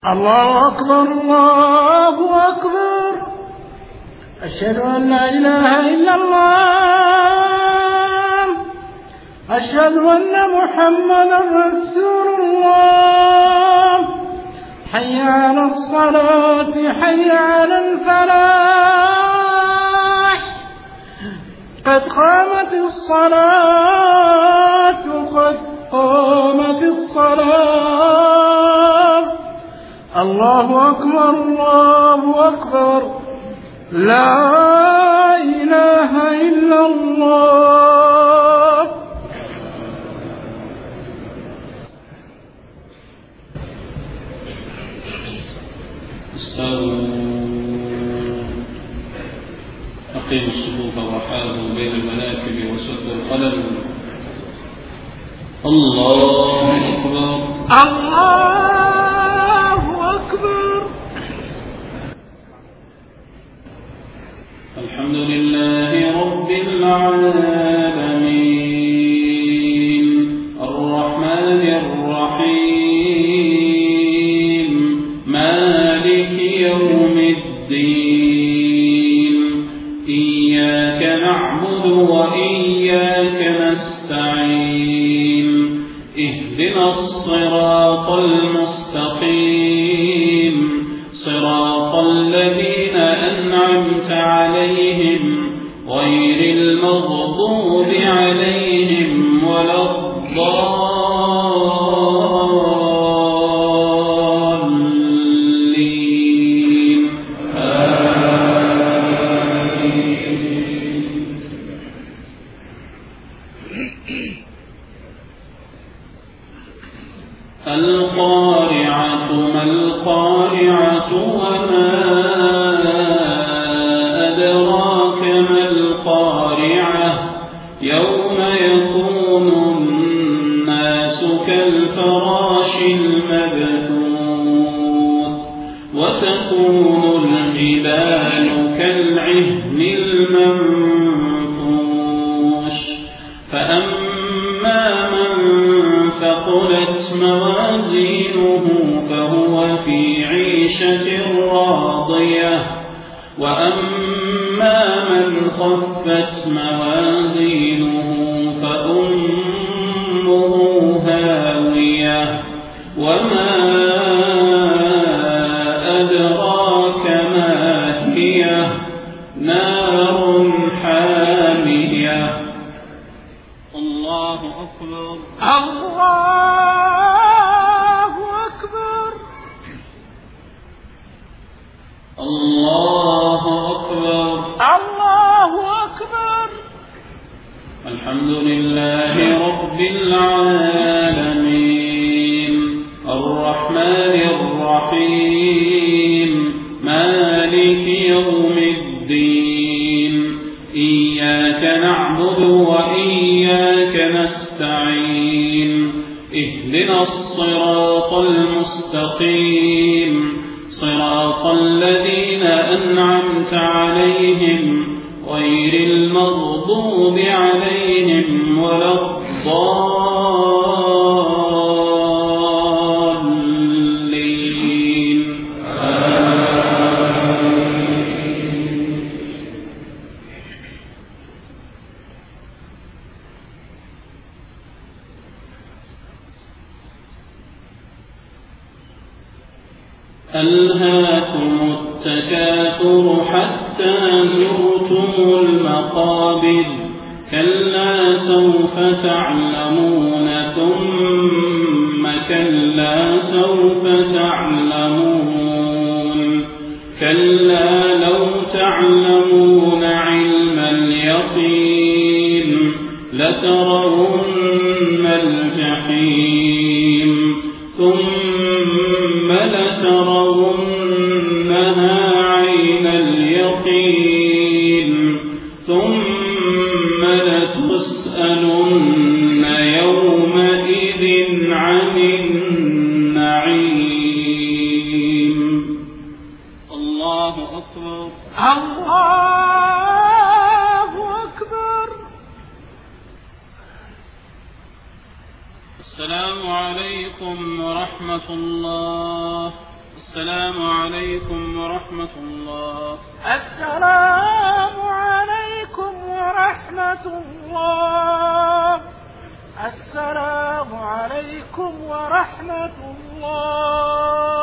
الله أكبر الله أكبر. أشهد أن لا إله إلا الله. أشهد أن محمدا رسول الله. حي على الصلاة حي على الفلاح. قد قامت الصلاة قد قامت الصلاة. الله أكبر الله أكبر. لا إله إلا الله. استووا أقيموا الصفوف وحاذوا بين المناكب وسدوا الخلل. الله أكبر الله أكبر. الحمد لله رب العالمين الرحمن الرحيم مالك يوم الدين. إياك نعبد وإياك نستعين. اهدنا الصراط المستقيم صراط الذين أنعمت عليهم غير المغضوب عليهم ولا الضالين. القارعة ما القارعة وما أدراك ما القارعة. يوم يكون الناس كالفراش المبثوث وتكون الجبال كالعهن المنفوش. فأما من ثقلت موازينه فهو في عيشة راضية. وأما من خفت موازينه فأمه هاوية. وما أدراك ما هي نار حامية. الله أكبر الله أكبر. الله أكبر الله أكبر. الحمد لله رب العالمين الرحمن الرحيم مالك يوم الدين. إياك نعبد وإياك نستعين. اهدنا الصراط المستقيم صراط الذين أنعمت عليهم غير المغضوب عليهم ولا الضالين. ألهاكم التكاثر حتى زرتم المقابر. كلا سوف تعلمون ثم كلا سوف تعلمون. كلا لو تعلمون علم اليقين لترون الجحيم ثم لترونها عين اليقين ثم لتسألن يومئذ عن النعيم. الله أكبر الله أكبر. السلام عليكم ورحمة الله. السلام عليكم ورحمة الله. السلام عليكم ورحمة الله. السلام عليكم ورحمة الله.